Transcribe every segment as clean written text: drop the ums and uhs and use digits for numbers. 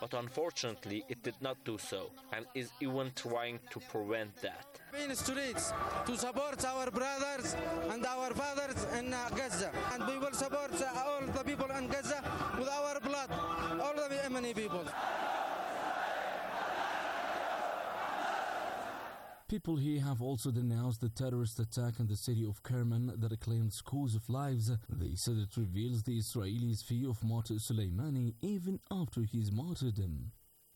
But unfortunately, it did not do so, and is even trying to prevent that. In streets to support our brothers and our fathers in Gaza, and we will support all the people in Gaza with our blood, all the Yemeni people. People here have also denounced the terrorist attack in the city of Kerman that claimed scores of lives. They said it reveals the Israelis' fear of Martyr Soleimani even after his martyrdom.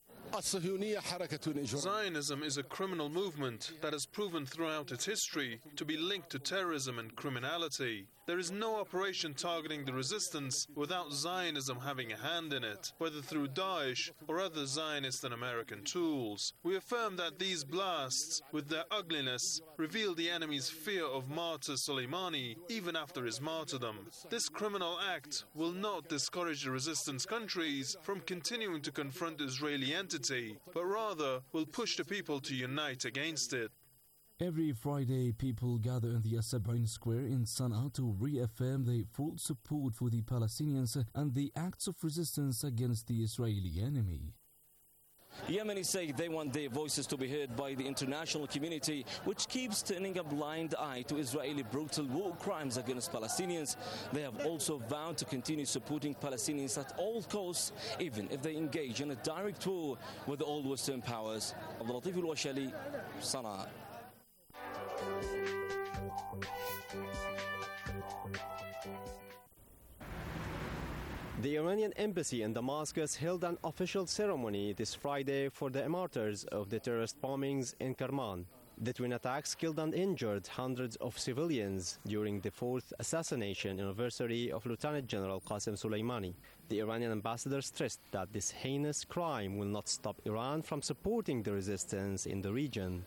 Zionism is a criminal movement that has proven throughout its history to be linked to terrorism and criminality. There is no operation targeting the resistance without Zionism having a hand in it, whether through Daesh or other Zionist and American tools. We affirm that these blasts, with their ugliness, reveal the enemy's fear of Martyr Soleimani even after his martyrdom. This criminal act will not discourage the resistance countries from continuing to confront the Israeli entity, but rather will push the people to unite against it. Every Friday, people gather in the As-Sab'in Square in Sana'a to reaffirm their full support for the Palestinians and the acts of resistance against the Israeli enemy. Yemenis say they want their voices to be heard by the international community, which keeps turning a blind eye to Israeli brutal war crimes against Palestinians. They have also vowed to continue supporting Palestinians at all costs, even if they engage in a direct war with all Western powers. Abdul Latif Al-Washali, Sana'a. The Iranian embassy in Damascus held an official ceremony this Friday for the martyrs of the terrorist bombings in Kerman. The twin attacks killed and injured hundreds of civilians during the fourth assassination anniversary of Lieutenant General Qasem Soleimani. The Iranian ambassador stressed that this heinous crime will not stop Iran from supporting the resistance in the region.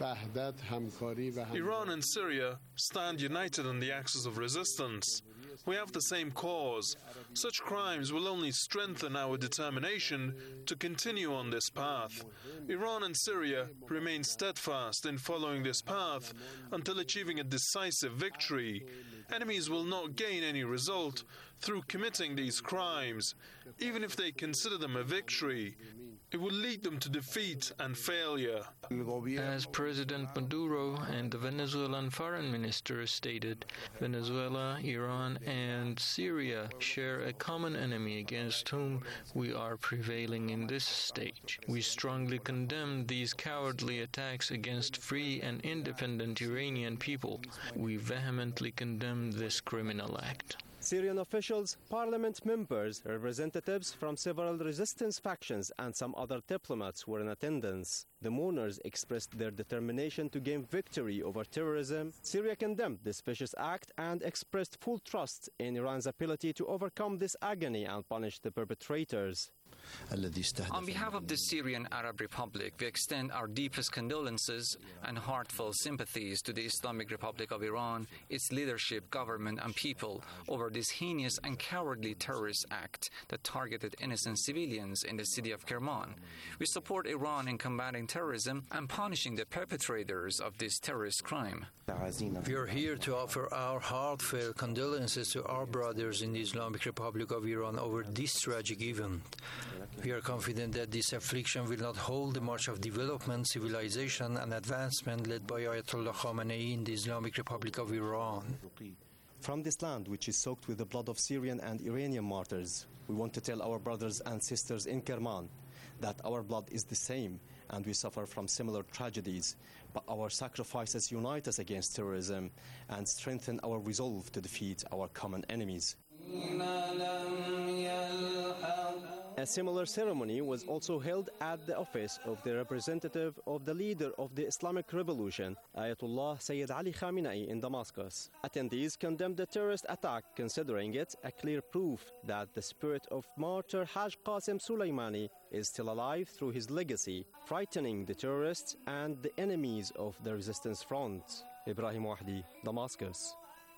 Iran and Syria stand united on the axis of resistance. We have the same cause. Such crimes will only strengthen our determination to continue on this path. Iran and Syria remain steadfast in following this path until achieving a decisive victory. Enemies will not gain any result through committing these crimes, even if they consider them a victory. It will lead them to defeat and failure. As President Maduro and the Venezuelan foreign minister stated, Venezuela, Iran, and Syria share a common enemy against whom we are prevailing in this stage. We strongly condemn these cowardly attacks against free and independent Iranian people. We vehemently condemn this criminal act. Syrian officials, parliament members, representatives from several resistance factions and some other diplomats were in attendance. The mourners expressed their determination to gain victory over terrorism. Syria condemned this vicious act and expressed full trust in Iran's ability to overcome this agony and punish the perpetrators. On behalf of the Syrian Arab Republic, we extend our deepest condolences and heartfelt sympathies to the Islamic Republic of Iran, its leadership, government, and people over this heinous and cowardly terrorist act that targeted innocent civilians in the city of Kerman. We support Iran in combating terrorism and punishing the perpetrators of this terrorist crime. We are here to offer our heartfelt condolences to our brothers in the Islamic Republic of Iran over this tragic event. We are confident that this affliction will not halt the march of development, civilization, and advancement led by Ayatollah Khamenei in the Islamic Republic of Iran. From this land, which is soaked with the blood of Syrian and Iranian martyrs, we want to tell our brothers and sisters in Kerman that our blood is the same and we suffer from similar tragedies, but our sacrifices unite us against terrorism and strengthen our resolve to defeat our common enemies. A similar ceremony was also held at the office of the representative of the leader of the Islamic Revolution, Ayatollah Sayyid Ali Khamenei, in Damascus. Attendees condemned the terrorist attack, considering it a clear proof that the spirit of martyr Haj Qasem Soleimani is still alive through his legacy, frightening the terrorists and the enemies of the resistance front. Ibrahim Wahdi, Damascus.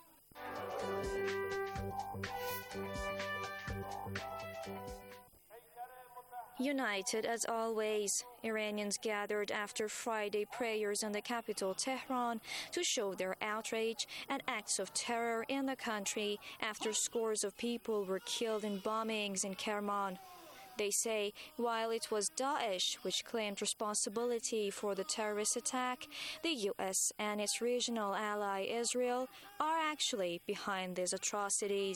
United as always, Iranians gathered after Friday prayers in the capital Tehran to show their outrage at acts of terror in the country after scores of people were killed in bombings in Kerman. They say while it was Daesh which claimed responsibility for the terrorist attack, the U.S. and its regional ally Israel are actually behind these atrocities.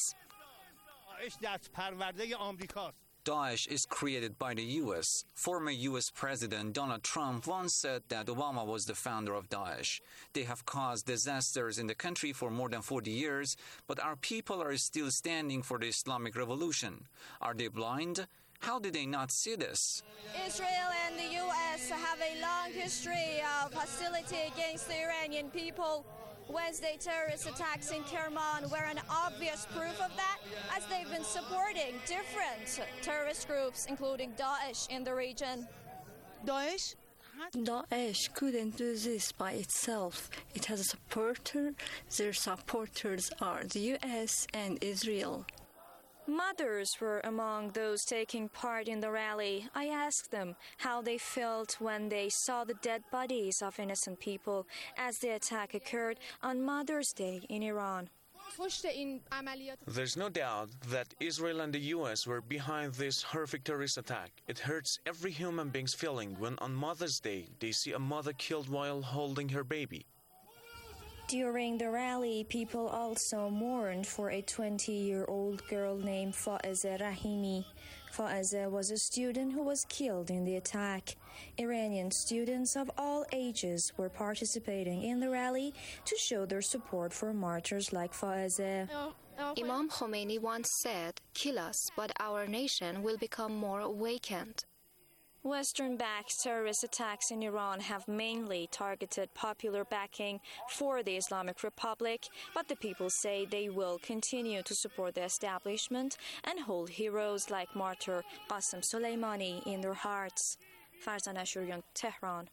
Daesh is created by the U.S. Former U.S. President Donald Trump once said that Obama was the founder of Daesh. They have caused disasters in the country for more than 40 years, but our people are still standing for the Islamic Revolution. Are they blind? How did they not see this? Israel and the U.S. have a long history of hostility against the Iranian people. Wednesday terrorist attacks in Kerman were an obvious proof of that, as they've been supporting different terrorist groups, including Daesh, in the region. Daesh couldn't do this by itself. It has a supporter. Their supporters are the U.S. and Israel. Mothers were among those taking part in the rally. I asked them how they felt when they saw the dead bodies of innocent people as the attack occurred on Mother's Day in Iran. There's no doubt that Israel and the U.S. were behind this horrific terrorist attack. It hurts every human being's feeling when on Mother's Day they see a mother killed while holding her baby. During the rally, people also mourned for a 20-year-old girl named Faiza Rahimi. Faiza was a student who was killed in the attack. Iranian students of all ages were participating in the rally to show their support for martyrs like Faiza. Imam Khomeini once said, "Kill us, but our nation will become more awakened." Western-backed terrorist attacks in Iran have mainly targeted popular backing for the Islamic Republic, but the people say they will continue to support the establishment and hold heroes like martyr Qasem Soleimani in their hearts. Farzan Ashurian, Tehran.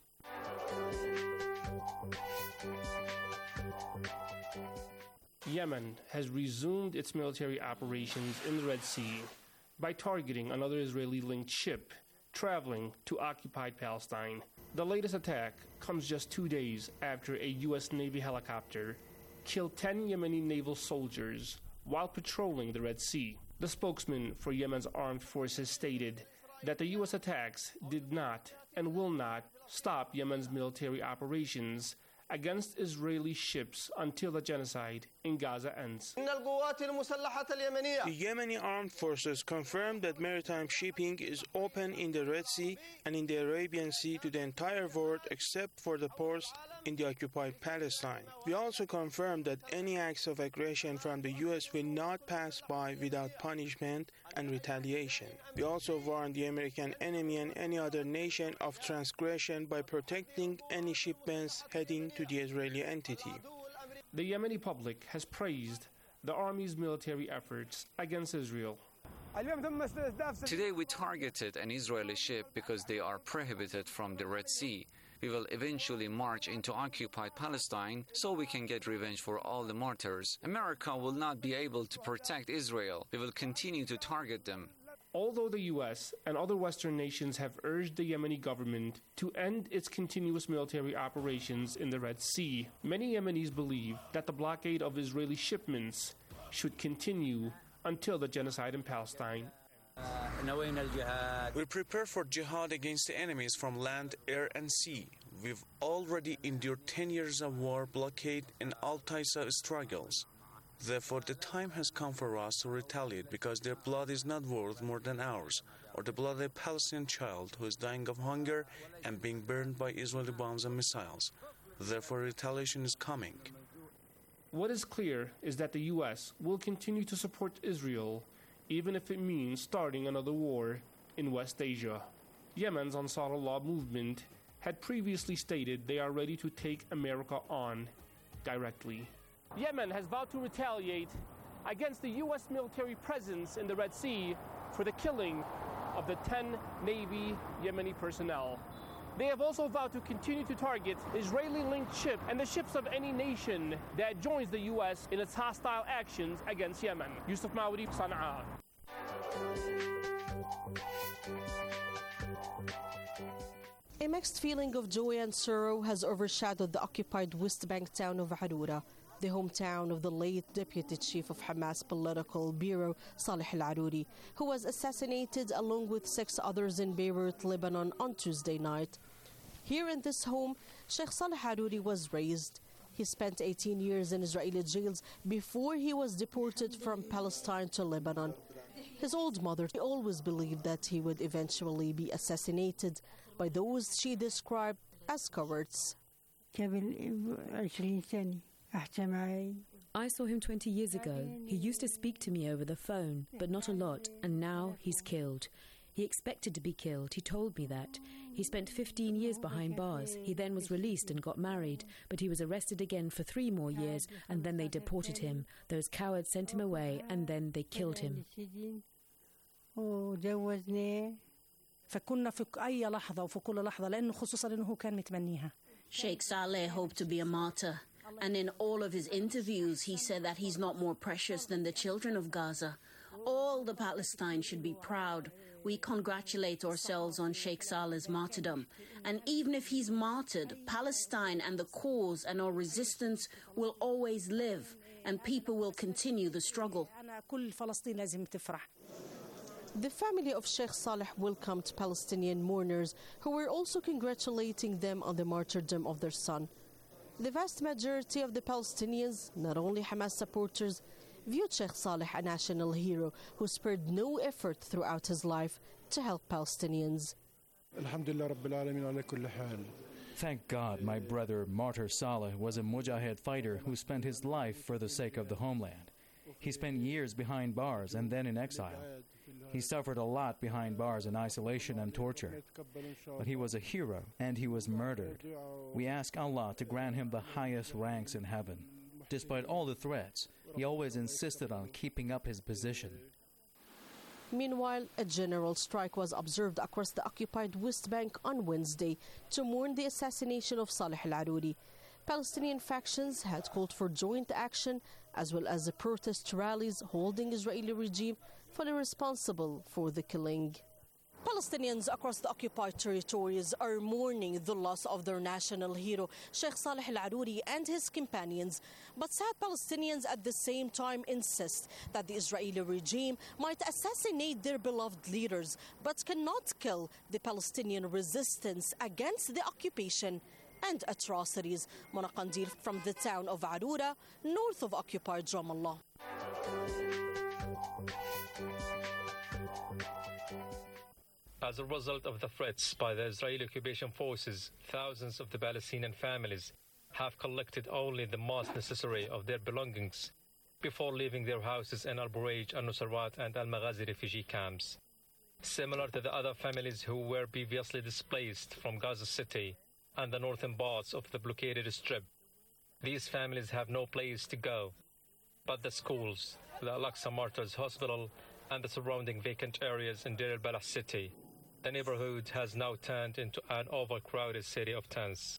Yemen has resumed its military operations in the Red Sea by targeting another Israeli-linked ship traveling to occupied Palestine. The latest attack comes just 2 days after a U.S. Navy helicopter killed 10 Yemeni naval soldiers while patrolling the Red Sea. The spokesman for Yemen's armed forces stated that the U.S. attacks did not and will not stop Yemen's military operations against Israeli ships until the genocide in Gaza ends. The Yemeni armed forces confirmed that maritime shipping is open in the Red Sea and in the Arabian Sea to the entire world except for the ports in the occupied Palestine. We also confirmed that any acts of aggression from the U.S. will not pass by without punishment and retaliation. We also warned the American enemy and any other nation of transgression by protecting any shipments heading to the Israeli entity. The Yemeni public has praised the army's military efforts against Israel. Today we targeted an Israeli ship because they are prohibited from the Red Sea. We will eventually march into occupied Palestine so we can get revenge for all the martyrs. America will not be able to protect Israel. We will continue to target them. Although the U.S. and other Western nations have urged the Yemeni government to end its continuous military operations in the Red Sea, many Yemenis believe that the blockade of Israeli shipments should continue until the genocide in Palestine. We prepare for jihad against the enemies from land, air, and sea. We've already endured 10 years of war, blockade, and all types of struggles. Therefore, the time has come for us to retaliate because their blood is not worth more than ours, or the blood of a Palestinian child who is dying of hunger and being burned by Israeli bombs and missiles. Therefore, retaliation is coming. What is clear is that the U.S. will continue to support Israel, even if it means starting another war in West Asia. Yemen's Ansarullah movement had previously stated they are ready to take America on directly. Yemen has vowed to retaliate against the U.S. military presence in the Red Sea for the killing of the 10 Navy Yemeni personnel. They have also vowed to continue to target Israeli-linked ships and the ships of any nation that joins the U.S. in its hostile actions against Yemen. Yusuf Mawri, Sana'a. A mixed feeling of joy and sorrow has overshadowed the occupied West Bank town of Harura, the hometown of the late Deputy Chief of Hamas Political Bureau, Saleh al-Aruri, who was assassinated along with 6 others in Beirut, Lebanon on Tuesday night. Here in this home, Sheikh Saleh al-Aruri was raised. He spent 18 years in Israeli jails before he was deported from Palestine to Lebanon. His old mother always believed that he would eventually be assassinated by those she described as cowards. I saw him 20 years ago. He used to speak to me over the phone, but not a lot, and now he's killed. He expected to be killed. He told me that. He spent 15 years behind bars. He then was released and got married, but he was arrested again for 3 more years, and then they deported him. Those cowards sent him away, and then they killed him. فكنا في أي لحظة وفي كل لحظة لأنه خصوصا إنه كان متمنيها. Sheikh Saleh hoped to be a martyr, and in all of his interviews he said that he's not more precious than the children of Gaza. All the Palestine should be proud. We congratulate ourselves on Sheikh Saleh's martyrdom. And even if he's martyred, Palestine and the cause and our resistance will always live, and people will continue the struggle. The family of Sheikh Saleh welcomed Palestinian mourners who were also congratulating them on the martyrdom of their son. The vast majority of the Palestinians, not only Hamas supporters, viewed Sheikh Saleh a national hero who spared no effort throughout his life to help Palestinians. Thank God my brother Martyr Saleh was a Mujahid fighter who spent his life for the sake of the homeland. He spent years behind bars and then in exile. He suffered a lot behind bars in isolation and torture. But he was a hero and he was murdered. We ask Allah to grant him the highest ranks in heaven. Despite all the threats, he always insisted on keeping up his position. Meanwhile, a general strike was observed across the occupied West Bank on Wednesday to mourn the assassination of Saleh al-Aruri. Palestinian factions had called for joint action as well as the protest rallies holding Israeli regime fully responsible for the killing. Palestinians across the occupied territories are mourning the loss of their national hero, Sheikh Saleh al-Aruri, and his companions. But sad Palestinians at the same time insist that the Israeli regime might assassinate their beloved leaders, but cannot kill the Palestinian resistance against the occupation and atrocities. Mona Qandil from the town of Arura, north of occupied Ramallah. As a result of the threats by the Israeli occupation forces, thousands of the Palestinian families have collected only the most necessary of their belongings before leaving their houses in Al-Bureij, Al-Nusayrat and Al-Maghazi refugee camps. Similar to the other families who were previously displaced from Gaza City and the northern parts of the blockaded Strip, these families have no place to go but the schools, the Al-Aqsa Martyrs Hospital and the surrounding vacant areas in Deir al-Balah city. The neighborhood has now turned into an overcrowded city of tents.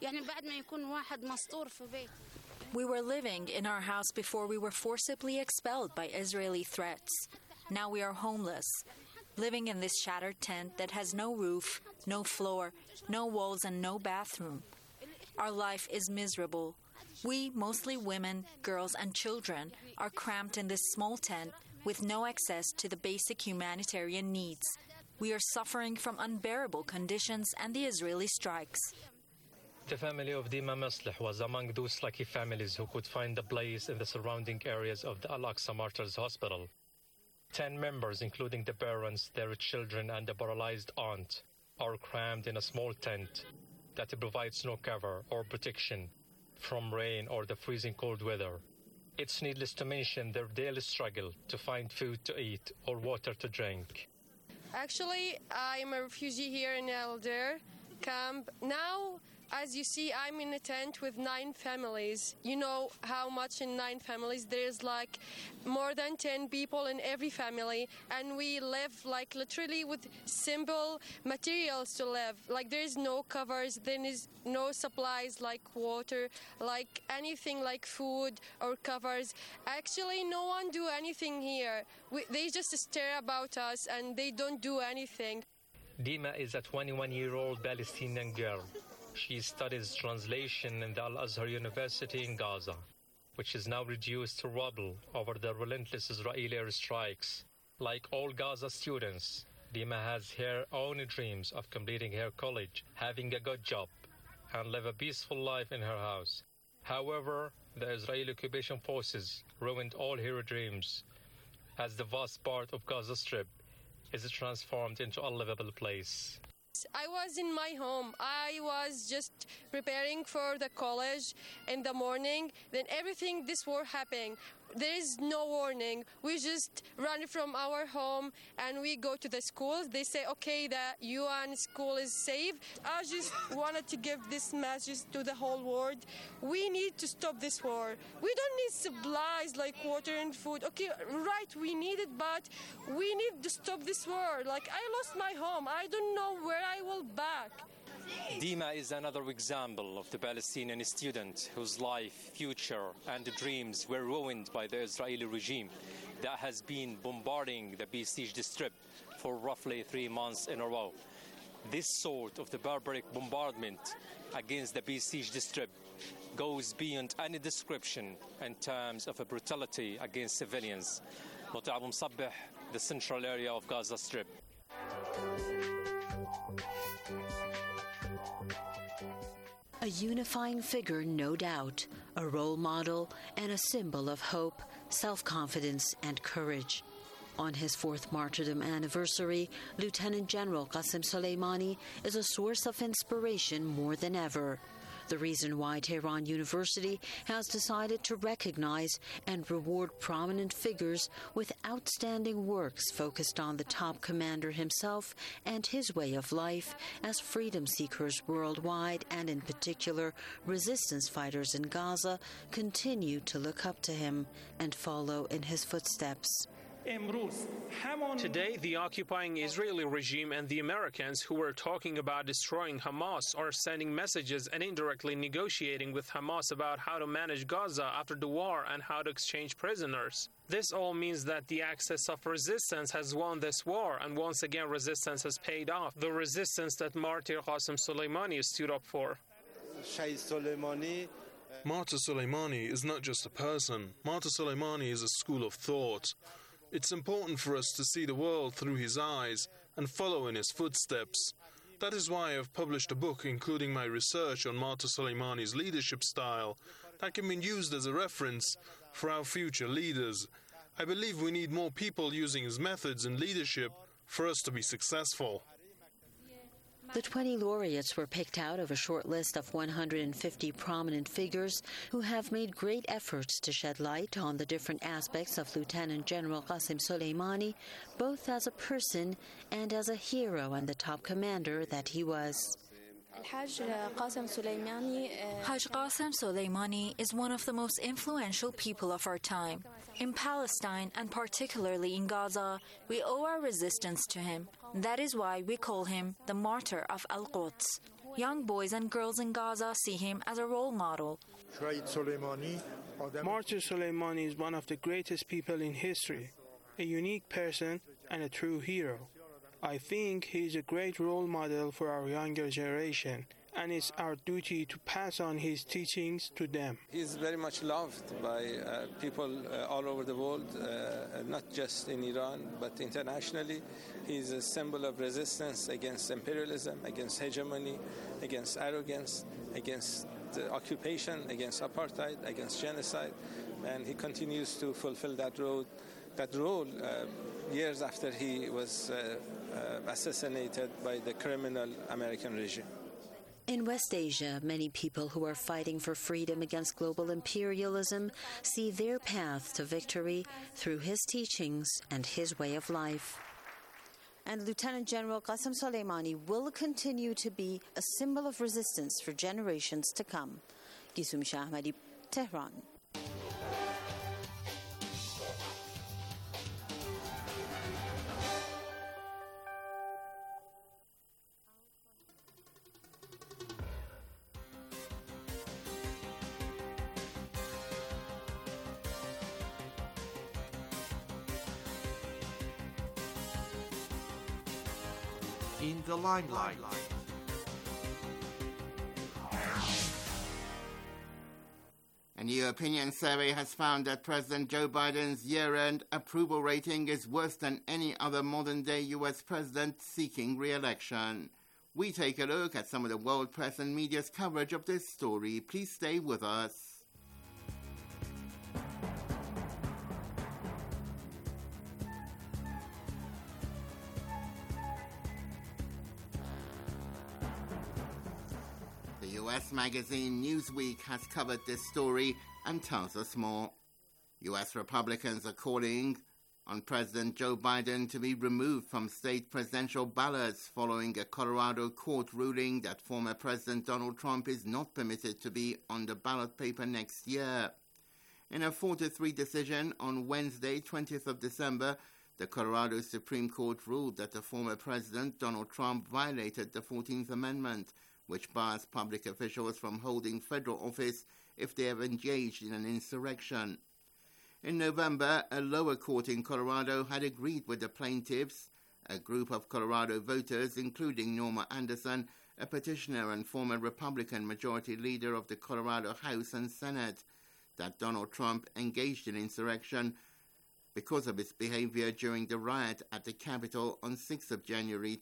We were living in our house before we were forcibly expelled by Israeli threats. Now we are homeless, living in this shattered tent that has no roof, no floor, no walls, and no bathroom. Our life is miserable. We, mostly women, girls, and children, are cramped in this small tent with no access to the basic humanitarian needs. We are suffering from unbearable conditions and the Israeli strikes. The family of Dima Maslih was among those lucky families who could find a place in the surrounding areas of the Al-Aqsa Martyrs Hospital. 10 members, including the parents, their children, and a paralyzed aunt, are crammed in a small tent that provides no cover or protection from rain or the freezing cold weather. It's needless to mention their daily struggle to find food to eat or water to drink. Actually, I'm a refugee here in Al Deir camp. Now, as you see, I'm in a tent with 9 families. You know how much in 9 families? There's like more than 10 people in every family, and we live like literally with simple materials to live. Like there is no covers, there is no supplies like water, like anything like food or covers. Actually, no one do anything here. They just stare about us and they don't do anything. Dima is a 21-year-old Palestinian girl. She studies translation in the Al-Azhar University in Gaza. which is now reduced to rubble over the relentless Israeli airstrikes. Like all Gaza students, Dima has her own dreams of completing her college, having a good job, and live a peaceful life in her house. However, the Israeli occupation forces ruined all her dreams, as the vast part of Gaza Strip is transformed into a livable place. I was in my home. I was just preparing for the college in the morning. Then this war happened. There is no warning. We just run from our home and we go to the schools. They say, okay, the UN school is safe. I just wanted to give this message to the whole world. We need to stop this war. We don't need supplies like water and food. Okay, right, we need it, but we need to stop this war. Like, I lost my home. I don't know where I will back. Dima is another example of the Palestinian student whose life, future, and dreams were ruined by the Israeli regime that has been bombarding the besieged Strip for roughly 3 months in a row. This sort of the barbaric bombardment against the besieged Strip goes beyond any description in terms of a brutality against civilians. Muti Abu Msabbeh, the central area of Gaza Strip. A unifying figure, no doubt, a role model and a symbol of hope, self-confidence, and courage. On his 4th martyrdom anniversary, Lieutenant General Qasem Soleimani is a source of inspiration more than ever. The reason why Tehran University has decided to recognize and reward prominent figures with outstanding works focused on the top commander himself and his way of life as freedom seekers worldwide, and in particular resistance fighters in Gaza, continue to look up to him and follow in his footsteps. Today, the occupying Israeli regime and the Americans who were talking about destroying Hamas are sending messages and indirectly negotiating with Hamas about how to manage Gaza after the war and how to exchange prisoners. This all means that the axis of resistance has won this war, and once again resistance has paid off. The resistance that martyr Qasem Soleimani stood up for. Martyr Soleimani is not just a person. Martyr Soleimani is a school of thought. It's important for us to see the world through his eyes and follow in his footsteps. That is why I have published a book including my research on Martyr Soleimani's leadership style that can be used as a reference for our future leaders. I believe we need more people using his methods in leadership for us to be successful. The 20 laureates were picked out of a short list of 150 prominent figures who have made great efforts to shed light on the different aspects of Lieutenant General Qasem Soleimani, both as a person and as a hero and the top commander that he was. Haj Qasem Soleimani is one of the most influential people of our time. In Palestine, and particularly in Gaza, we owe our resistance to him. That is why we call him the Martyr of Al-Quds. Young boys and girls in Gaza see him as a role model. Martyr Soleimani is one of the greatest people in history, a unique person and a true hero. I think he is a great role model for our younger generation, and it's our duty to pass on his teachings to them. He's very much loved by people all over the world, not just in Iran, but internationally. He's a symbol of resistance against imperialism, against hegemony, against arrogance, against occupation, against apartheid, against genocide, and he continues to fulfill that role years after he was assassinated by the criminal American regime. In West Asia, many people who are fighting for freedom against global imperialism see their path to victory through his teachings and his way of life. And Lieutenant General Qasem Soleimani will continue to be a symbol of resistance for generations to come. Gisum Shah Ahmadi, Tehran. In the limelight. A new opinion survey has found that President Joe Biden's year-end approval rating is worse than any other modern-day U.S. president seeking re-election. We take a look at some of the world press and media's coverage of this story. Please stay with us. U.S. magazine Newsweek has covered this story and tells us more. U.S. Republicans are calling on President Joe Biden to be removed from state presidential ballots following a Colorado court ruling that former President Donald Trump is not permitted to be on the ballot paper next year. In a 4-3 decision on Wednesday, 20th of December, the Colorado Supreme Court ruled that the former President Donald Trump violated the 14th Amendment, which bars public officials from holding federal office if they have engaged in an insurrection. In November, a lower court in Colorado had agreed with the plaintiffs, a group of Colorado voters, including Norma Anderson, a petitioner and former Republican majority leader of the Colorado House and Senate, that Donald Trump engaged in insurrection because of his behavior during the riot at the Capitol on 6th of January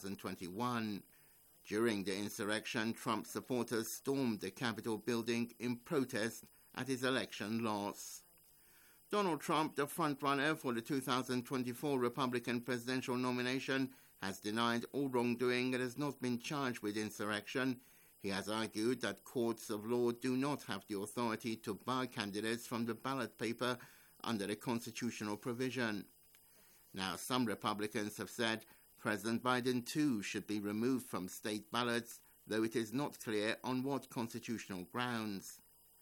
2021. During the insurrection, Trump supporters stormed the Capitol building in protest at his election loss. Donald Trump, the frontrunner for the 2024 Republican presidential nomination, has denied all wrongdoing and has not been charged with insurrection. He has argued that courts of law do not have the authority to bar candidates from the ballot paper under the constitutional provision. Now, some Republicans have said President Biden, too, should be removed from state ballots, though it is not clear on what constitutional grounds.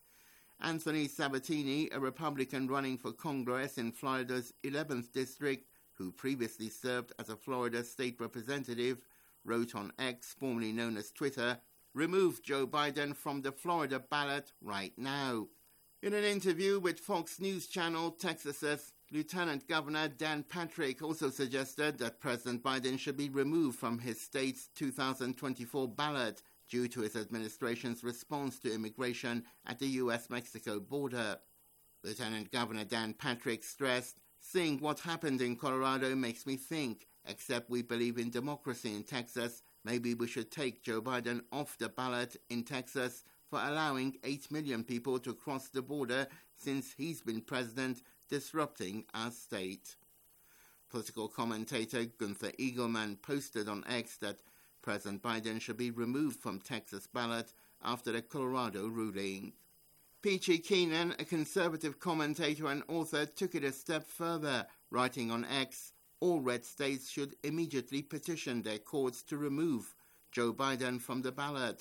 Anthony Sabatini, a Republican running for Congress in Florida's 11th District, who previously served as a Florida state representative, wrote on X, formerly known as Twitter, "Remove Joe Biden from the Florida ballot right now." In an interview with Fox News Channel, Texas's Lieutenant Governor Dan Patrick also suggested that President Biden should be removed from his state's 2024 ballot due to his administration's response to immigration at the U.S.-Mexico border. Lieutenant Governor Dan Patrick stressed, "Seeing what happened in Colorado makes me think, except we believe in democracy in Texas, maybe we should take Joe Biden off the ballot in Texas for allowing 8 million people to cross the border since he's been president, disrupting our state." Political commentator Gunther Eagleman posted on X that President Biden should be removed from Texas ballot after the Colorado ruling. Peachy Keenan, a conservative commentator and author, took it a step further, writing on X, "All red states should immediately petition their courts to remove Joe Biden from the ballot."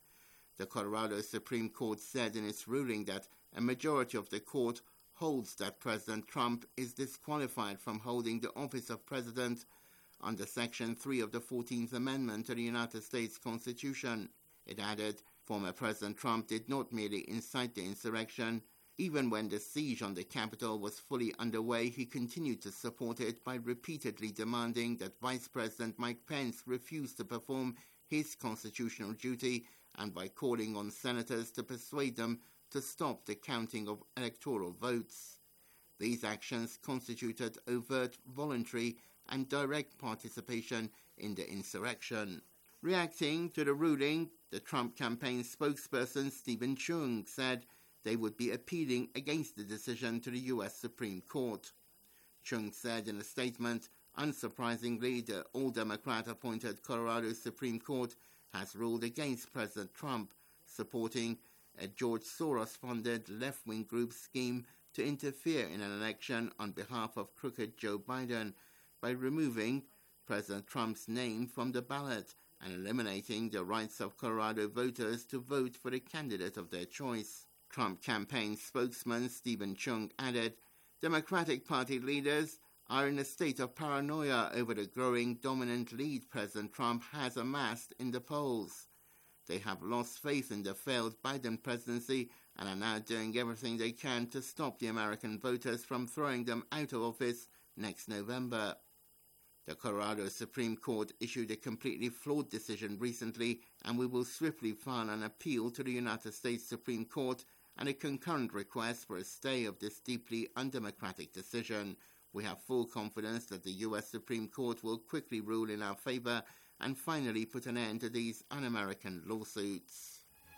The Colorado Supreme Court said in its ruling that a majority of the court holds that President Trump is disqualified from holding the office of president under Section 3 of the 14th Amendment to the United States Constitution. It added, former President Trump did not merely incite the insurrection. Even when the siege on the Capitol was fully underway, he continued to support it by repeatedly demanding that Vice President Mike Pence refuse to perform his constitutional duty and by calling on senators to persuade them to stop the counting of electoral votes. These actions constituted overt, voluntary, and direct participation in the insurrection. Reacting to the ruling, the Trump campaign spokesperson Stephen Chung said they would be appealing against the decision to the U.S. Supreme Court. Chung said in a statement, unsurprisingly, the all-Democrat-appointed Colorado Supreme Court has ruled against President Trump, supporting a George Soros-funded left-wing group scheme to interfere in an election on behalf of crooked Joe Biden by removing President Trump's name from the ballot and eliminating the rights of Colorado voters to vote for the candidate of their choice. Trump campaign spokesman Stephen Chung added, Democratic Party leaders are in a state of paranoia over the growing dominant lead President Trump has amassed in the polls. They have lost faith in the failed Biden presidency and are now doing everything they can to stop the American voters from throwing them out of office next November. The Colorado Supreme Court issued a completely flawed decision recently, and we will swiftly file an appeal to the United States Supreme Court and a concurrent request for a stay of this deeply undemocratic decision. We have full confidence that the U.S. Supreme Court will quickly rule in our favor and finally put an end to these un-American lawsuits.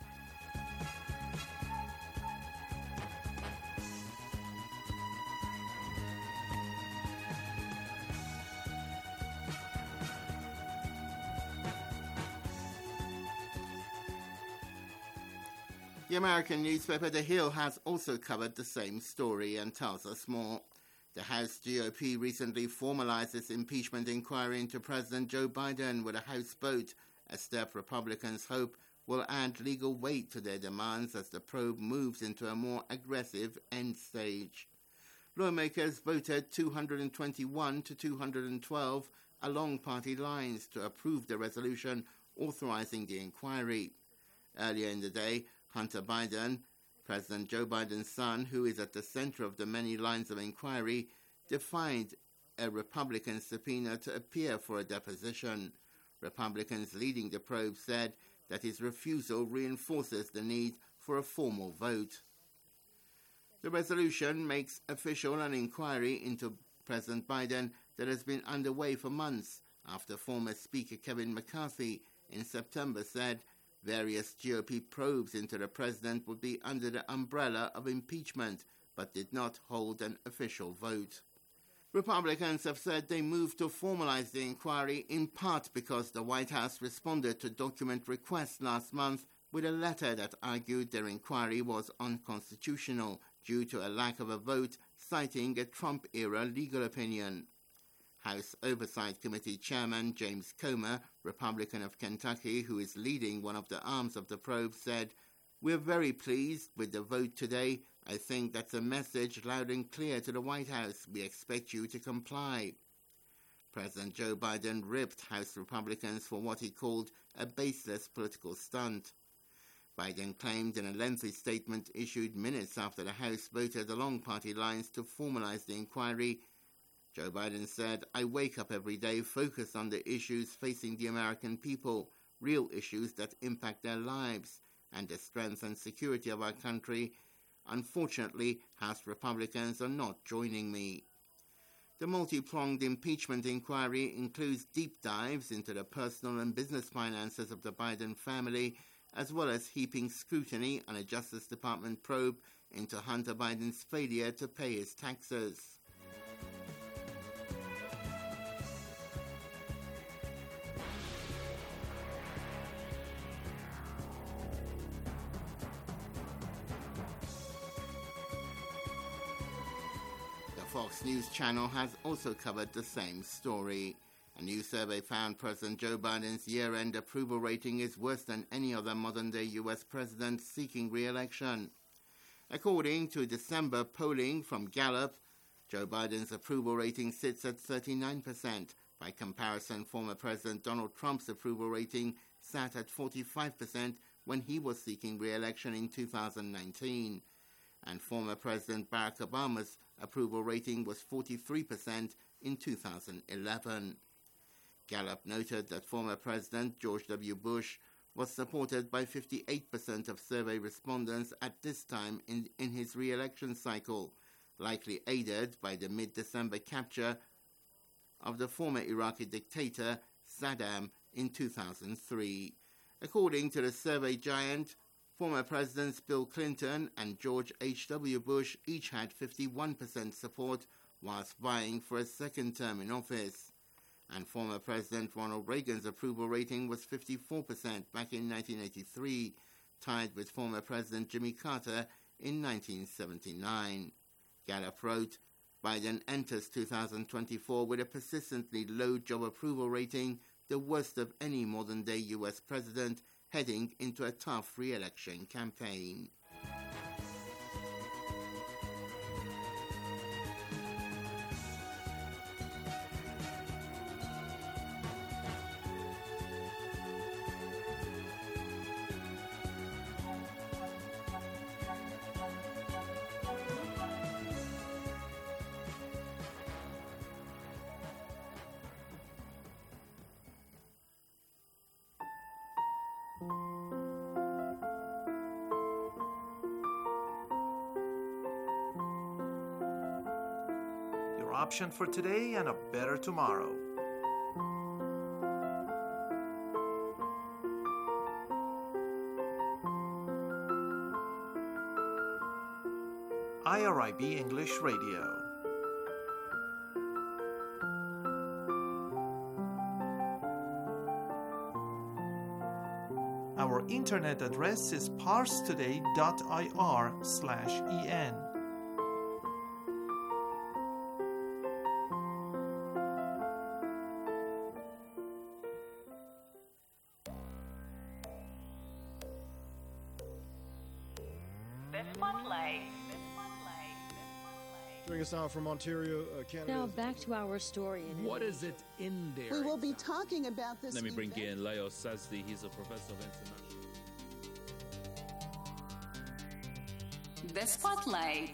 The American newspaper The Hill has also covered the same story and tells us more. The House GOP recently formalized its impeachment inquiry into President Joe Biden with a House vote, a step Republicans hope will add legal weight to their demands as the probe moves into a more aggressive end stage. Lawmakers voted 221 to 212 along party lines to approve the resolution authorizing the inquiry. Earlier in the day, Hunter Biden, President Joe Biden's son, who is at the center of the many lines of inquiry, defied a Republican subpoena to appear for a deposition. Republicans leading the probe said that his refusal reinforces the need for a formal vote. The resolution makes official an inquiry into President Biden that has been underway for months after former Speaker Kevin McCarthy in September said various GOP probes into the president would be under the umbrella of impeachment, but did not hold an official vote. Republicans have said they moved to formalize the inquiry in part because the White House responded to document requests last month with a letter that argued their inquiry was unconstitutional due to a lack of a vote, citing a Trump-era legal opinion. House Oversight Committee Chairman James Comer, Republican of Kentucky, who is leading one of the arms of the probe, said, "We're very pleased with the vote today. I think that's a message loud and clear to the White House. We expect you to comply." President Joe Biden ripped House Republicans for what he called a baseless political stunt. Biden claimed in a lengthy statement issued minutes after the House voted along party lines to formalize the inquiry. Joe Biden said, "I wake up every day focused on the issues facing the American people, real issues that impact their lives and the strength and security of our country. Unfortunately, House Republicans are not joining me." The multi-pronged impeachment inquiry includes deep dives into the personal and business finances of the Biden family, as well as heaping scrutiny on a Justice Department probe into Hunter Biden's failure to pay his taxes. Fox News Channel has also covered the same story. A new survey found President Joe Biden's year-end approval rating is worse than any other modern-day U.S. president seeking re-election. According to December polling from Gallup, Joe Biden's approval rating sits at 39%. By comparison, former President Donald Trump's approval rating sat at 45% when he was seeking re-election in 2019. And former President Barack Obama's approval rating was 43% in 2011. Gallup noted that former President George W. Bush was supported by 58% of survey respondents at this time in his re-election cycle, likely aided by the mid-December capture of the former Iraqi dictator Saddam in 2003. According to the survey giant, former Presidents Bill Clinton and George H.W. Bush each had 51% support whilst vying for a second term in office. And former President Ronald Reagan's approval rating was 54% back in 1983, tied with former President Jimmy Carter in 1979. Gallup wrote, Biden enters 2024 with a persistently low job approval rating, the worst of any modern-day U.S. president, heading into a tough re-election campaign. option for today and a better tomorrow. IRIB English Radio. Our internet address is parstoday.ir/en. Joining us now from Ontario, Canada. Now back to our story. What is it in there? We will be talking about this. Let me bring in Leo Sazdi. He's a professor of international. The Spotlight.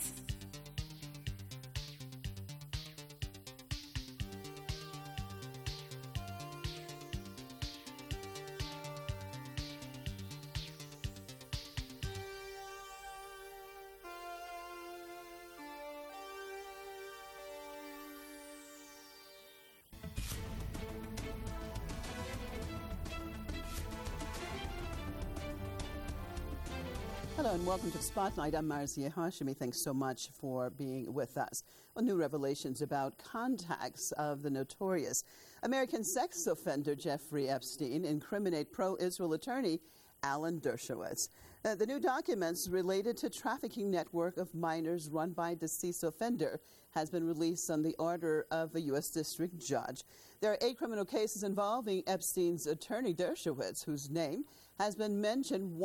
Hello and welcome to Spotlight. I'm Marzia Hashimi. Thanks so much for being with us. Well, new revelations about contacts of the notorious American sex offender Jeffrey Epstein incriminate pro-Israel attorney Alan Dershowitz. The new documents related to trafficking network of minors run by deceased offender has been released on the order of a U.S. district judge. There are 8 criminal cases involving Epstein's attorney Dershowitz, whose name has been mentioned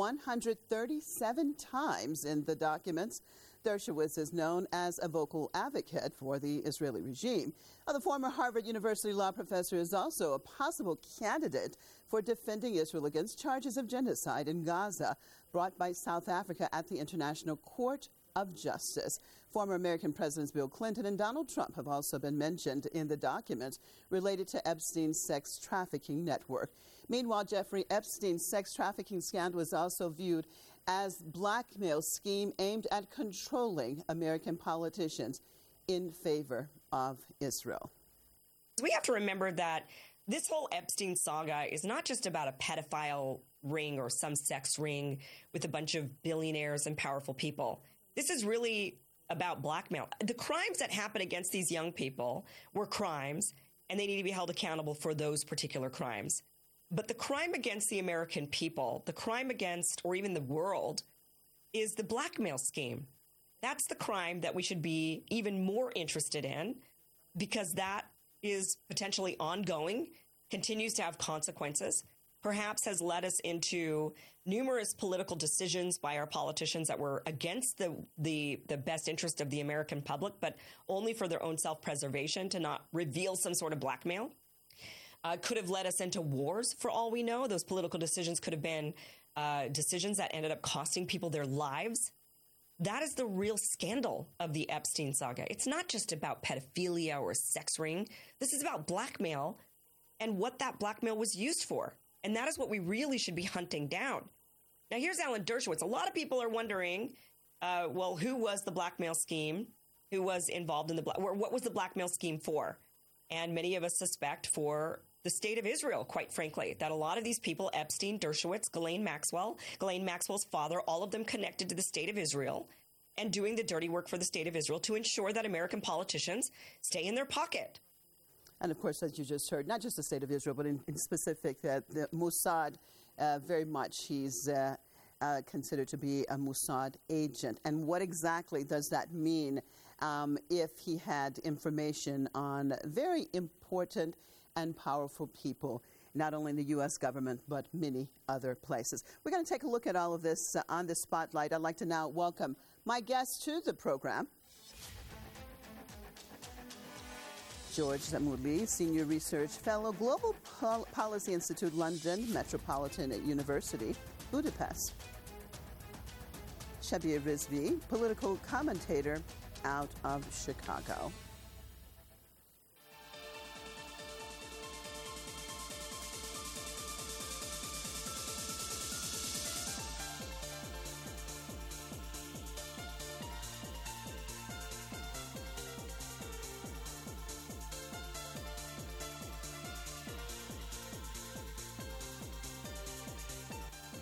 137 times in the documents. Dershowitz is known as a vocal advocate for the Israeli regime. The former Harvard University law professor is also a possible candidate for defending Israel against charges of genocide in Gaza brought by South Africa at the International Court of Justice. Former American Presidents Bill Clinton and Donald Trump have also been mentioned in the documents related to Epstein's sex trafficking network. Meanwhile, Jeffrey Epstein's sex trafficking scandal was also viewed as blackmail scheme aimed at controlling American politicians in favor of Israel. We have to remember that this whole Epstein saga is not just about a pedophile ring or some sex ring with a bunch of billionaires and powerful people. This is really about blackmail. The crimes that happen against these young people were crimes, and they need to be held accountable for those particular crimes. But the crime against the American people, the crime against, or even the world, is the blackmail scheme. That's the crime that we should be even more interested in, because that is potentially ongoing, continues to have consequences, perhaps has led us into numerous political decisions by our politicians that were against the best interest of the American public, but only for their own self-preservation, to not reveal some sort of blackmail. Could have led us into wars, for all we know. Those political decisions could have been decisions that ended up costing people their lives. That is the real scandal of the Epstein saga. It's not just about pedophilia or sex ring. This is about blackmail and what that blackmail was used for. And that is what we really should be hunting down. Now, here's Alan Dershowitz. A lot of people are wondering, well, who was the blackmail scheme? Who was involved in what was the blackmail scheme for? And many of us suspect for the state of Israel, quite frankly, that a lot of these people, Epstein, Dershowitz, Ghislaine Maxwell's father, all of them connected to the state of Israel and doing the dirty work for the state of Israel to ensure that American politicians stay in their pocket. And of course, as you just heard, not just the state of Israel, but in specific, the Mossad, very much he's considered to be a Mossad agent. And what exactly does that mean if he had information on very important and powerful people, not only in the U.S. government, but many other places? We're going to take a look at all of this on the Spotlight. I'd like to now welcome my guest to the program. George Zamouli, Senior Research Fellow, Global Policy Institute, London, Metropolitan University, Budapest. Shabir Rizvi, political commentator out of Chicago.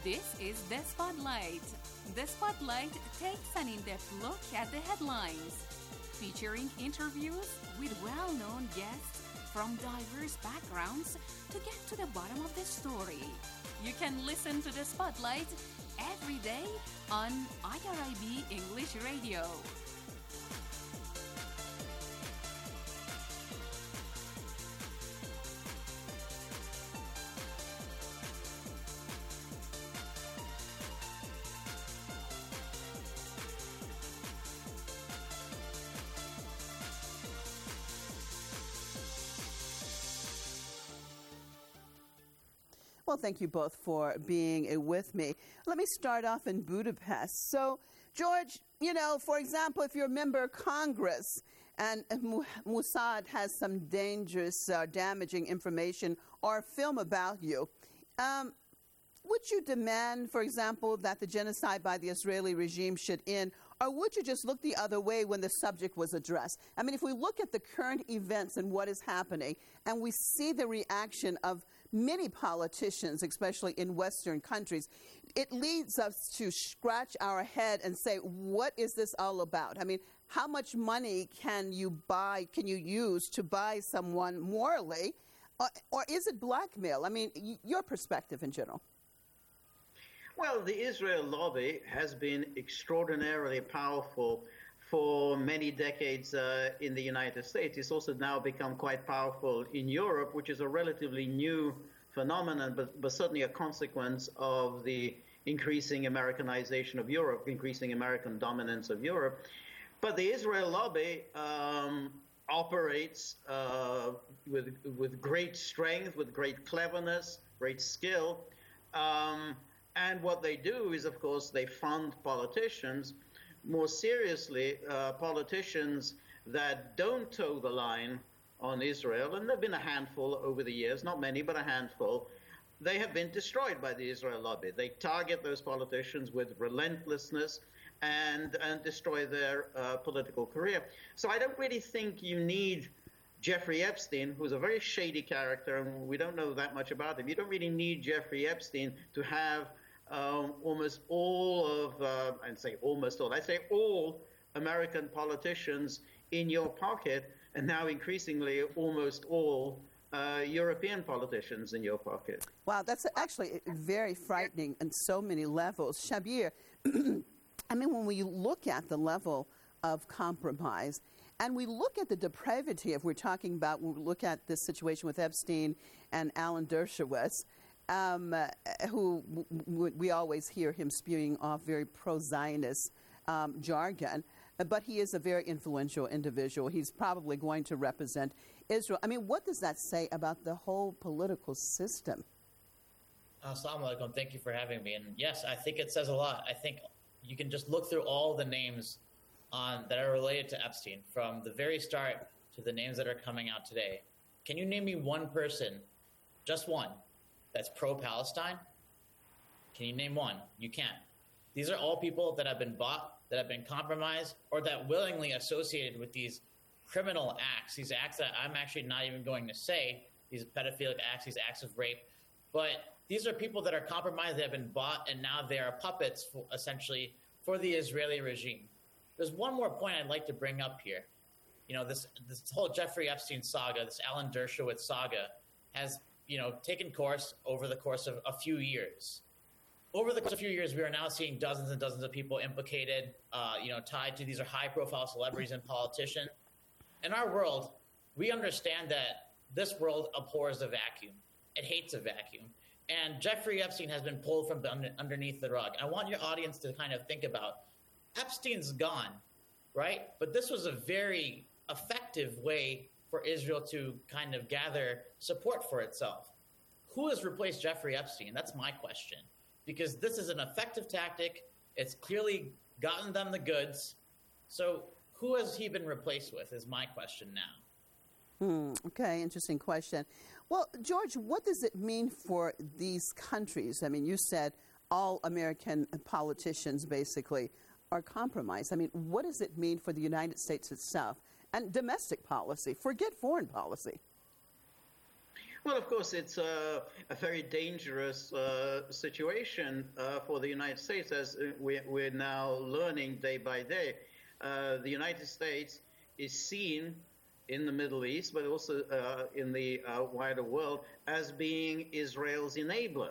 This is The Spotlight. The Spotlight takes an in-depth look at the headlines, featuring interviews with well-known guests from diverse backgrounds to get to the bottom of the story. You can listen to The Spotlight every day on IRIB English Radio. Well, thank you both for being with me. Let me start off in Budapest. So, George, you know, for example, if you're a member of Congress and Mossad has some dangerous, damaging information or film about you, would you demand, for example, that the genocide by the Israeli regime should end, or would you just look the other way when the subject was addressed? I mean, if we look at the current events and what is happening, and we see the reaction of many politicians, especially in Western countries, it leads us to scratch our head and say, what is this all about? I mean, how much money can you use to buy someone morally, or is it blackmail? I mean, your perspective in general. Well, the Israel lobby has been extraordinarily powerful for many decades in the United States. It's also now become quite powerful in Europe, which is a relatively new phenomenon, but certainly a consequence of the increasing Americanization of Europe, increasing American dominance of Europe. But the Israel lobby operates with great strength, with great cleverness, great skill. And what they do is, of course, they fund politicians. More seriously, politicians that don't toe the line on Israel, and there have been a handful over the years, not many, but a handful, they have been destroyed by the Israel lobby. They target those politicians with relentlessness and destroy their political career. So I don't really think you need Jeffrey Epstein, who's a very shady character, and we don't know that much about him. You don't really need Jeffrey Epstein to have almost all of, I'd say almost all, I'd say all American politicians in your pocket, and now increasingly almost all European politicians in your pocket. Wow, that's actually very frightening on so many levels. Shabir, I mean, when we look at the level of compromise, and we look at the depravity, if we're talking about, we look at this situation with Epstein and Alan Dershowitz, who we always hear him spewing off very pro-Zionist jargon, but he is a very influential individual. He's probably going to represent Israel. I mean, what does that say about the whole political system? Assalamu alaikum. Thank you for having me. And yes, I think it says a lot. I think you can just look through all the names that are related to Epstein, from the very start to the names that are coming out today. Can you name me one person, just one, that's pro-Palestine? Can you name one? You can't. These are all people that have been bought, that have been compromised, or that willingly associated with these criminal acts, these acts that I'm actually not even going to say, these pedophilic acts, these acts of rape. But these are people that are compromised, that have been bought, and now they are puppets, essentially, for the Israeli regime. There's one more point I'd like to bring up here. You know, this whole Jeffrey Epstein saga, this Alan Dershowitz saga, has, you know, taken course over the course of a few years. Over the course of a few years, we are now seeing dozens and dozens of people implicated, tied to these are high-profile celebrities and politicians. In our world, we understand that this world abhors a vacuum. It hates a vacuum. And Jeffrey Epstein has been pulled from underneath the rug. I want your audience to kind of think about, Epstein's gone, right? But this was a very effective way for Israel to kind of gather support for itself. Who has replaced Jeffrey Epstein? That's my question. Because this is an effective tactic. It's clearly gotten them the goods. So who has he been replaced with is my question now. Okay, interesting question. Well, George, what does it mean for these countries? I mean, you said all American politicians basically are compromised. I mean, what does it mean for the United States itself and domestic policy? Forget foreign policy. Well, of course, it's a very dangerous situation for the United States, as we're now learning day by day. The United States is seen in the Middle East, but also in the wider world, as being Israel's enabler.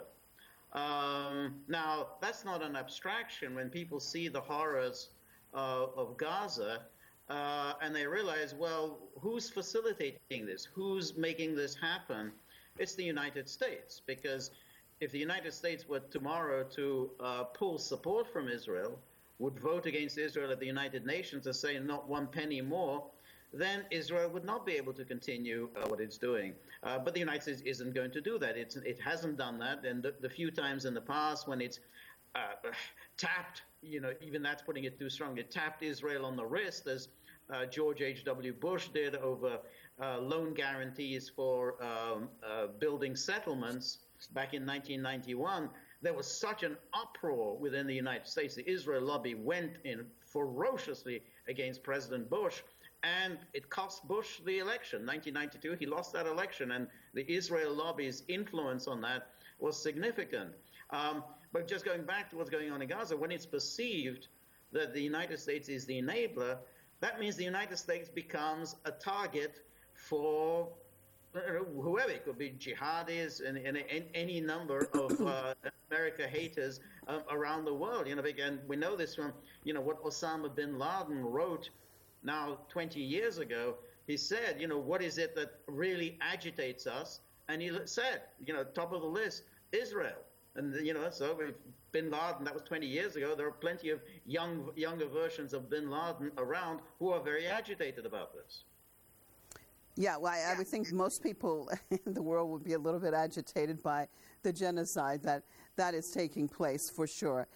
Now, that's not an abstraction. When people see the horrors of Gaza, and they realize, well, who's facilitating this? Who's making this happen? It's the United States, because if the United States were tomorrow to pull support from Israel, would vote against Israel at the United Nations and say not one penny more, then Israel would not be able to continue what it's doing. But the United States isn't going to do that. It hasn't done that, and the few times in the past when it's tapped, even that's putting it too strong, it tapped Israel on the wrist, as George H.W. Bush did over loan guarantees for building settlements back in 1991. There was such an uproar within the United States. The Israel lobby went in ferociously against President Bush, and it cost Bush the election. 1992, he lost that election, and the Israel lobby's influence on that was significant. But just going back to what's going on in Gaza, when it's perceived that the United States is the enabler, that means the United States becomes a target for whoever. It could be jihadis and any number of America haters around the world. And we know this from what Osama bin Laden wrote now 20 years ago. He said, what is it that really agitates us? And he said, top of the list, Israel. And so bin Laden, that was 20 years ago. There are plenty of younger versions of bin Laden around who are very agitated about this. Yeah, well, I would think most people in the world would be a little bit agitated by the genocide that is taking place, for sure.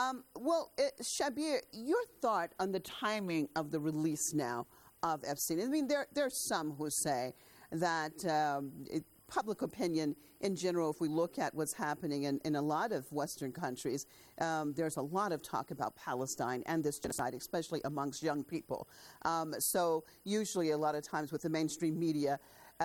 Shabir, your thought on the timing of the release now of Epstein. I mean, there are some who say that public opinion in general, if we look at what's happening in a lot of Western countries, there's a lot of talk about Palestine and this genocide, especially amongst young people. So usually a lot of times with the mainstream media,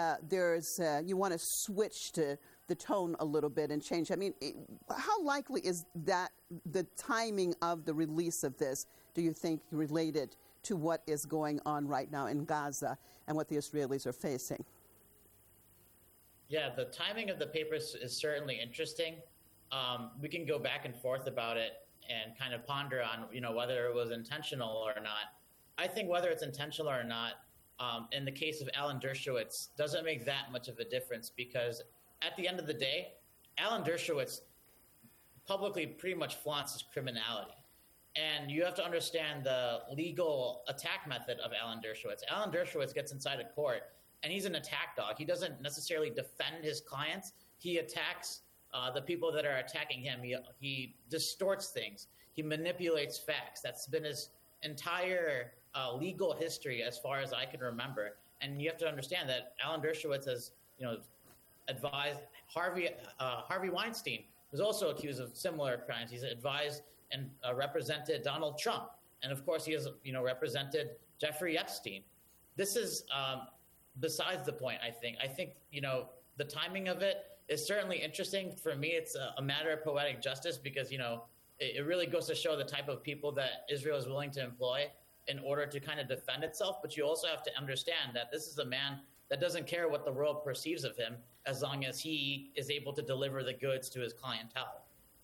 you want to switch to the tone a little bit and change. I mean, how likely is that the timing of the release of this, do you think, related to what is going on right now in Gaza and what the Israelis are facing? Yeah, the timing of the papers is certainly interesting. We can go back and forth about it and kind of ponder on, whether it was intentional or not. I think whether it's intentional or not, in the case of Alan Dershowitz, doesn't make that much of a difference, because at the end of the day, Alan Dershowitz publicly pretty much flaunts his criminality. And you have to understand the legal attack method of Alan Dershowitz. Alan Dershowitz gets inside a court, and he's an attack dog. He doesn't necessarily defend his clients. He attacks the people that are attacking him. He distorts things. He manipulates facts. That's been his entire legal history as far as I can remember. And you have to understand that Alan Dershowitz has, advised Harvey Weinstein, was also accused of similar crimes. He's advised and represented Donald Trump. And of course, he has, represented Jeffrey Epstein. This is besides the point, I think. I think, the timing of it is certainly interesting. For me, it's a matter of poetic justice, because, it really goes to show the type of people that Israel is willing to employ in order to kind of defend itself. But you also have to understand that this is a man that doesn't care what the world perceives of him, as long as he is able to deliver the goods to his clientele.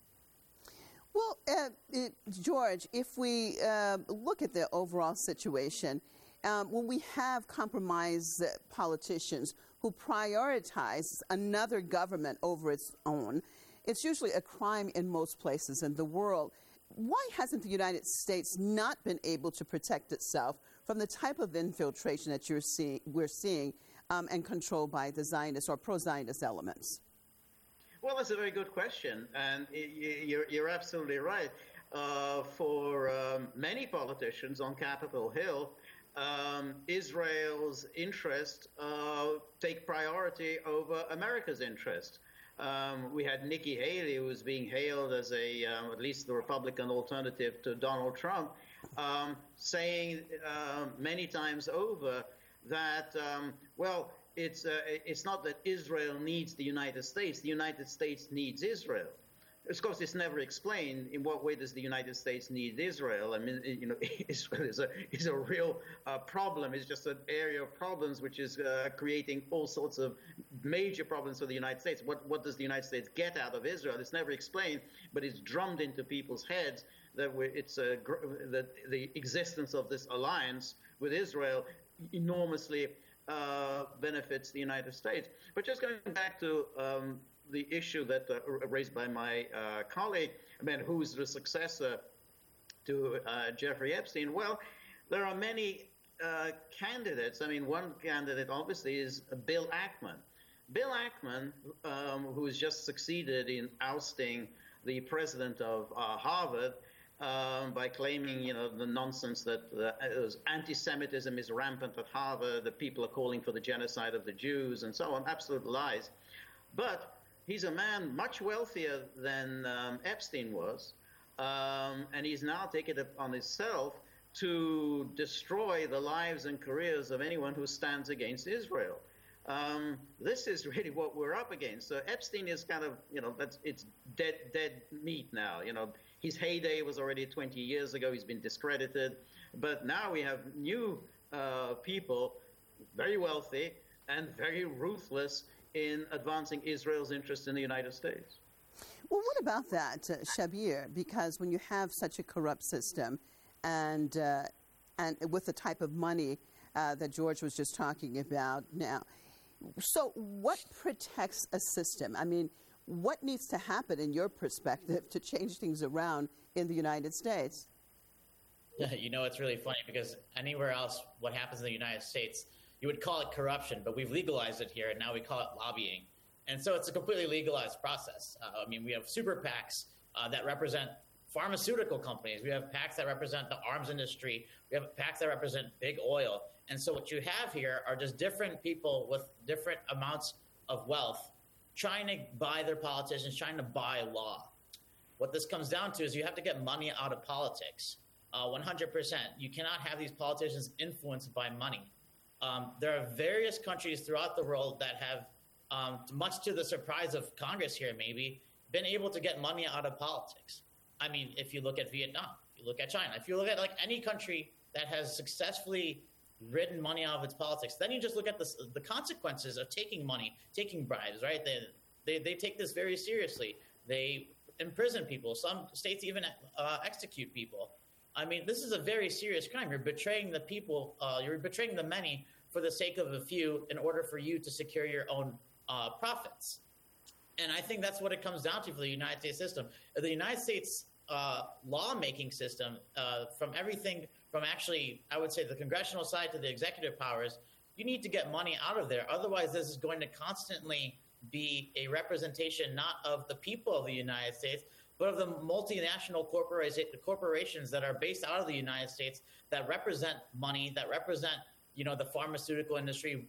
Well, George, if we look at the overall situation, when we have compromised politicians who prioritize another government over its own, it's usually a crime in most places in the world. Why hasn't the United States not been able to protect itself from the type of infiltration that we're seeing and controlled by the Zionist or pro-Zionist elements? Well, that's a very good question, and you're absolutely right. For many politicians on Capitol Hill, Israel's interest take priority over America's interest. We had Nikki Haley, who was being hailed as at least the Republican alternative to Donald Trump, saying many times over that, it's not that Israel needs the United States. The United States needs Israel. Of course, it's never explained in what way does the United States need Israel. I mean, Israel is a real problem. It's just an area of problems which is creating all sorts of major problems for the United States. What does the United States get out of Israel? It's never explained, but it's drummed into people's heads that that the existence of this alliance with Israel enormously benefits the United States. But just going back to the issue that raised by my colleague, who's the successor to Jeffrey Epstein? Well, there are many candidates. I mean, one candidate obviously is Bill Ackman. Bill Ackman, who's just succeeded in ousting the president of Harvard by claiming, the nonsense that anti-Semitism is rampant at Harvard, that people are calling for the genocide of the Jews and so on, absolute lies. But he's a man much wealthier than Epstein was, and he's now taken it on himself to destroy the lives and careers of anyone who stands against Israel. This is really what we're up against. So Epstein is kind of, it's dead meat now. His heyday was already 20 years ago. He's been discredited. But now we have new people, very wealthy and very ruthless in advancing Israel's interest in the United States. Well, what about that, Shabir? Because when you have such a corrupt system and with the type of money that George was just talking about now, so what protects a system? I mean, what needs to happen in your perspective to change things around in the United States? Yeah, it's really funny because anywhere else, what happens in the United States, you would call it corruption, but we've legalized it here, and now we call it lobbying. And so it's a completely legalized process. We have super PACs that represent pharmaceutical companies. We have PACs that represent the arms industry. We have PACs that represent big oil. And so what you have here are just different people with different amounts of wealth trying to buy their politicians, trying to buy law. What this comes down to is you have to get money out of politics, 100%. You cannot have these politicians influenced by money. There are various countries throughout the world that have, much to the surprise of Congress here maybe, been able to get money out of politics. I mean, if you look at Vietnam, if you look at China, if you look at any country that has successfully ridden money out of its politics, then you just look at the consequences of taking money, taking bribes, right? They take this very seriously. They imprison people. Some states even execute people. I mean, this is a very serious crime. You're betraying the people. You're betraying the many for the sake of a few in order for you to secure your own profits. And I think that's what it comes down to for the United States system. The United States lawmaking system, from everything from actually, I would say, the congressional side to the executive powers, you need to get money out of there. Otherwise, this is going to constantly be a representation not of the people of the United States, but of the multinational corporations that are based out of the United States that represent money, that represent, the pharmaceutical industry,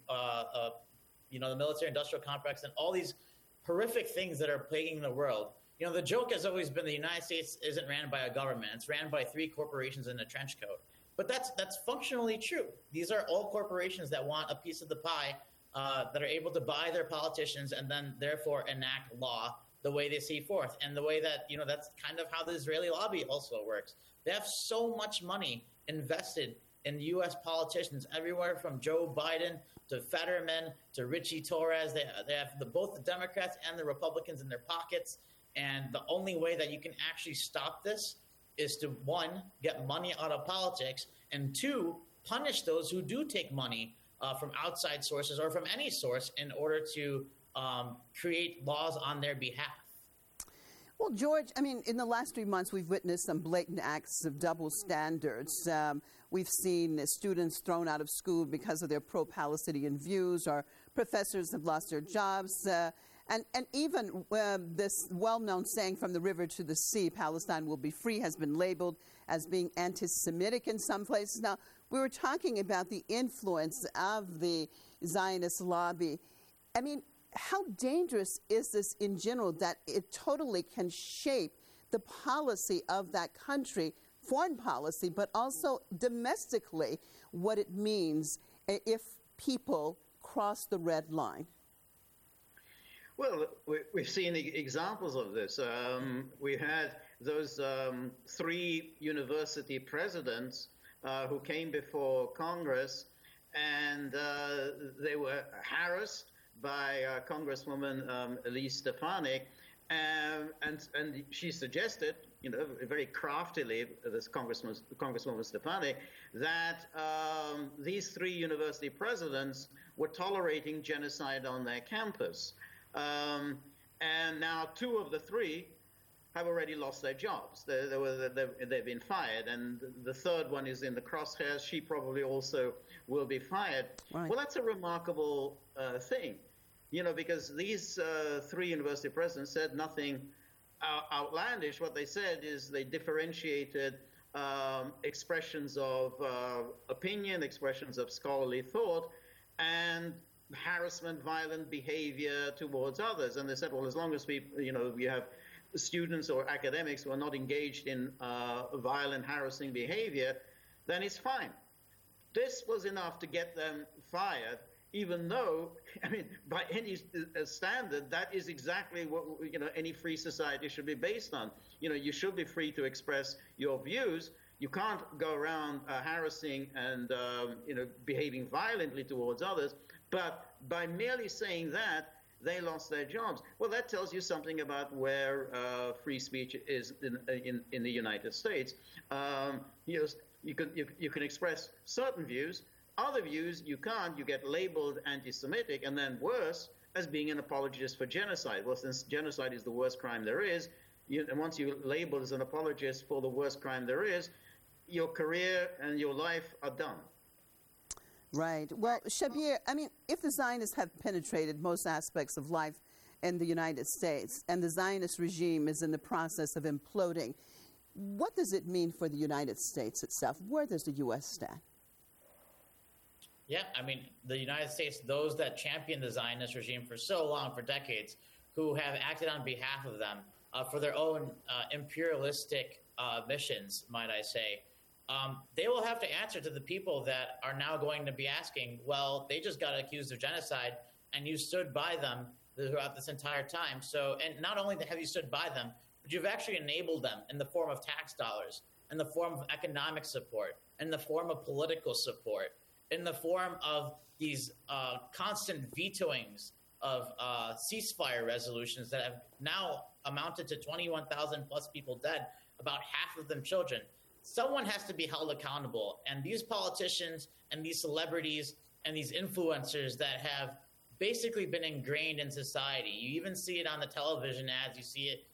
the military-industrial complex, and all these horrific things that are plaguing the world. The joke has always been the United States isn't ran by a government. It's ran by 3 corporations in a trench coat. But that's functionally true. These are all corporations that want a piece of the pie, that are able to buy their politicians and then therefore enact law the way they see forth. And the way that, that's kind of how the Israeli lobby also works. They have so much money invested in U.S. politicians, everywhere from Joe Biden to Fetterman to Richie Torres. They have both the Democrats and the Republicans in their pockets. And the only way that you can actually stop this is to, 1, get money out of politics, and 2, punish those who do take money from outside sources or from any source in order to create laws on their behalf. Well, George, in the last 3 months, we've witnessed some blatant acts of double standards. We've seen students thrown out of school because of their pro-Palestinian views, or professors have lost their jobs. And even this well-known saying, from the river to the sea, Palestine will be free, has been labeled as being anti-Semitic in some places. Now, we were talking about the influence of the Zionist lobby. How dangerous is this in general, that it totally can shape the policy of that country, foreign policy, but also domestically, what it means if people crossed the red line? Well, we've seen examples of this. We had those 3 university presidents who came before Congress, and they were harassed by Congresswoman Elise Stefanik, and she suggested, very craftily, this Congresswoman Stefanik, that these 3 university presidents were tolerating genocide on their campus. And now 2 of the 3 have already lost their jobs. They've been fired, and the 3rd one is in the crosshairs. She probably also will be fired. Right. Well, that's a remarkable thing, because these 3 university presidents said nothing outlandish. What they said is they differentiated expressions of opinion, expressions of scholarly thought, and harassment, violent behavior towards others. And they said, well, as long as we have students or academics who are not engaged in violent, harassing behavior, then it's fine. This was enough to get them fired, even though, by any standard, that is exactly what, any free society should be based on. You should be free to express your views. You can't go around harassing and, behaving violently towards others. But by merely saying that, they lost their jobs. Well, that tells you something about where free speech is in the United States. You can express certain views. Other views you can't. You get labeled anti-Semitic, and then worse, as being an apologist for genocide. Well, since genocide is the worst crime there is, and once you're labeled as an apologist for the worst crime there is, your career and your life are done. Right. Well, Shabir, if the Zionists have penetrated most aspects of life in the United States and the Zionist regime is in the process of imploding, what does it mean for the United States itself? Where does the U.S. stand? Yeah, the United States, those that championed the Zionist regime for so long, for decades, who have acted on behalf of them for their own imperialistic missions, might I say, they will have to answer to the people that are now going to be asking, well, they just got accused of genocide, and you stood by them throughout this entire time. So, and not only have you stood by them, but you've actually enabled them in the form of tax dollars, in the form of economic support, in the form of political support, in the form of these constant vetoings of ceasefire resolutions that have now amounted to 21,000 plus people dead, about half of them children. Someone has to be held accountable. And these politicians and these celebrities and these influencers that have basically been ingrained in society, you even see it on the television ads, you see it